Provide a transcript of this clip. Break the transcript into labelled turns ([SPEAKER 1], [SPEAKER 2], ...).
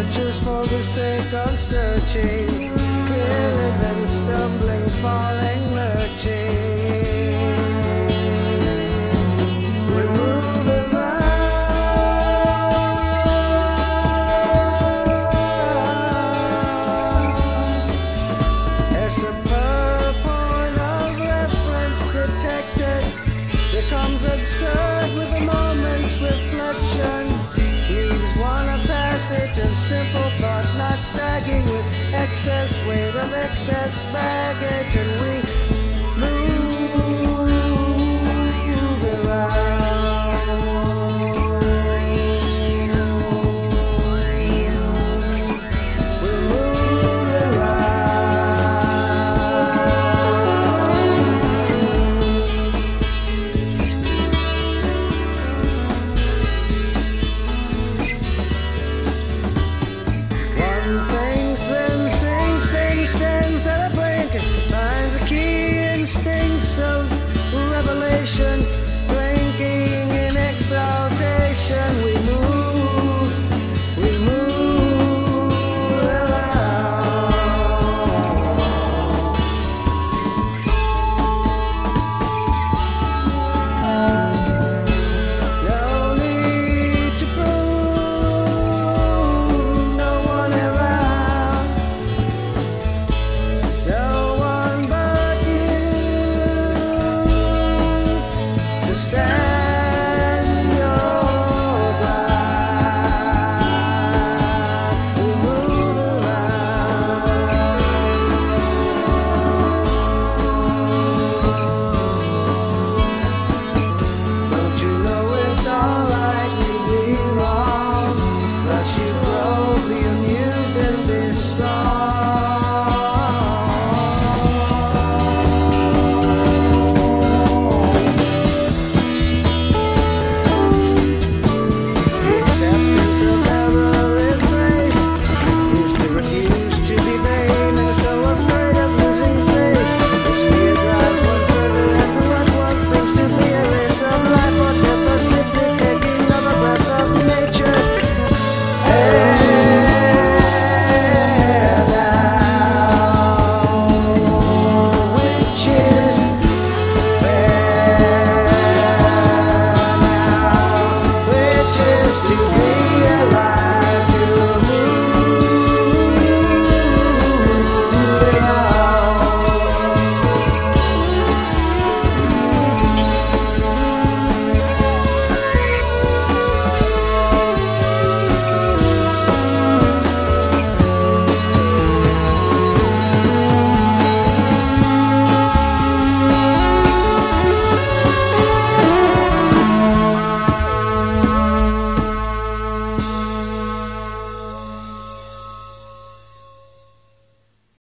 [SPEAKER 1] just for the sake of searching, clearly then stumbling, falling, lurching. We move around as a per point of reference detected becomes absurd with a moment's reflection. Leaves one a passage of simple thought, not sagging with excess weight of excess baggage, and we